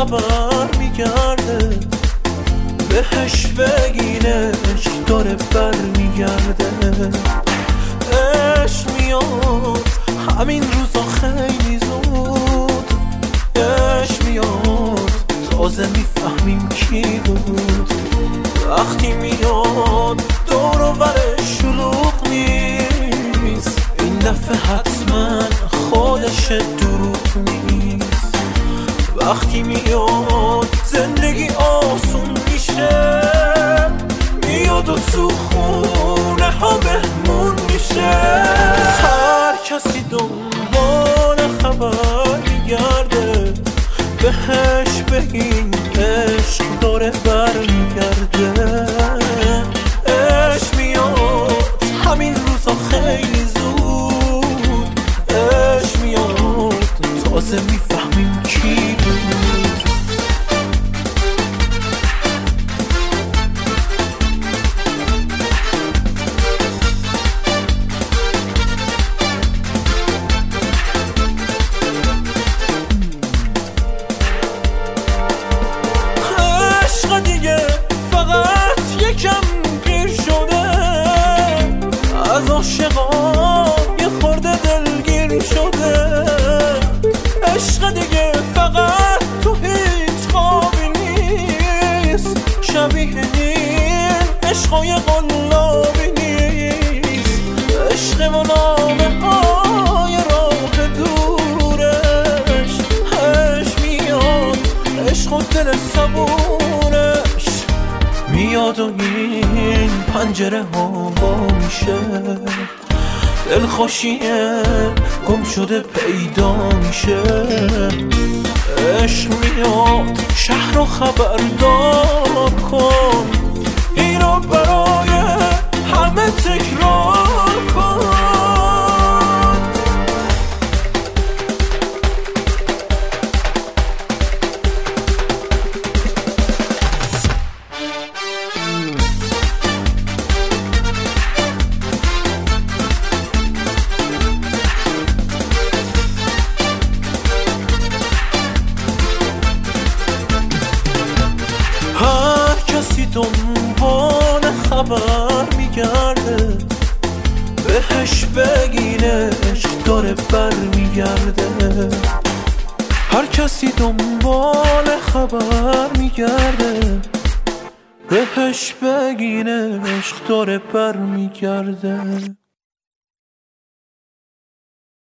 خبر میگرده، بهش بگینش داره بر میگرده. عشق میاد همین روزا خیلی زود، عشق میاد تازه میفهمیم کی بود. وقتی میاد دور و برش شلوغ نیست، این دفعه حتما خودش دروغ نیست. وقتی میاد زندگی آسون میشه، میاد و تو خونه ها مهمون میشه. هر کسی دنبال خبر میگرده، بهش بگین عشق داره بر میگرده. عشق میاد همین روزا خیلی زود، عشق میاد تازه میفهمیم کی بود. دیگه فقط یکم گیر شده، از عاشقا یه خورده دلگیر شده. عشق دیگه فقط تو هیچ خوابی نیست، شبیه این عشقای قلابی نیست. عشق منامه های راه دورش، عشق میاد عشق و دل صبورش میاد و این پنجره ها با میشه. دلخوشیه گم شده پیدا میشه. عشق میاد شهر رو خبردار کن، اینو برای همه تکرار کن. هر کسی دنبال خبر میگرده، بهش بگینش داره بر میگرده. هر کسی دنبال خبر میگرده، بهش بگینش داره بر میگرده.